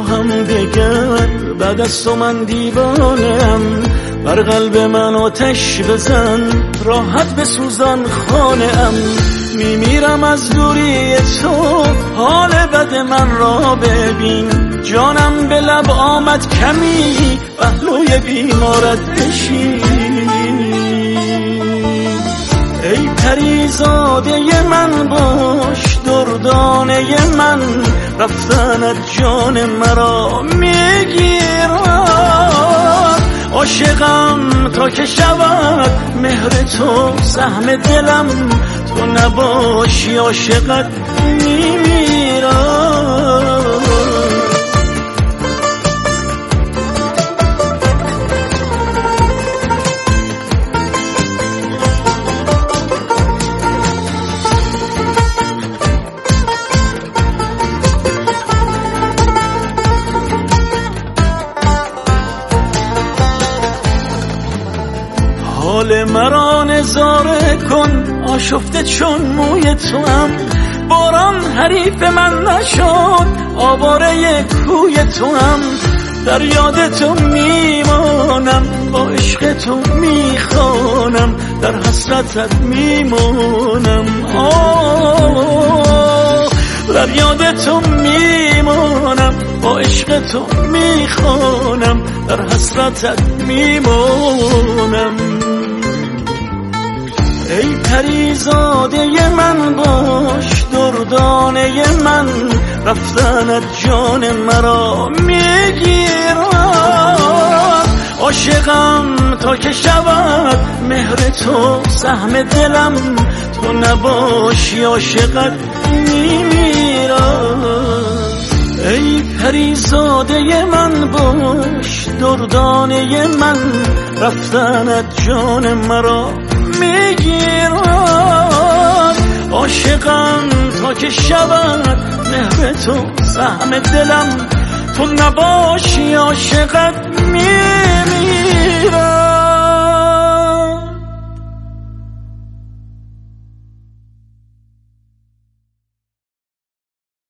هم دگر، بعد از تو من دیوانم. بر قلب من آتش بزن، راحت بسوزان خانه‌ام. میمیرم از دوری تو، حال بد من را ببین. جانم به لب آمد کمی، پهلوی بیمارت بشین. ای پریزاده من باش، دردانه من، رفتنت جان مرا میگیرد. عاشقم تا که شود مهر تو سهم دلم، تو نباشی عاشقت میمیرم. حال مرا نظاره کن، آشفته چون موی تو هم. باران حریف من نشد، آواره کوی تو هم. در یاد تو میمانم، با عشق تو میخوانم، در حسرتت میمانم. در یاد تو میمانم، با عشق تو میخوانم، در حسرتت میمانم. ای پریزاده من باش، دردانه من، رفتنت جان مرا میگیرد. عاشقم تا که شود مهر تو سهم دلم، تو نباشی عاشقت میمیرم. ای پریزاده من باش، دردانه من، رفتنت جان مرا میگیرد. عاشقم تا که شود مهر تو سهم دلم، تو نباشی عاشقت میمیرم.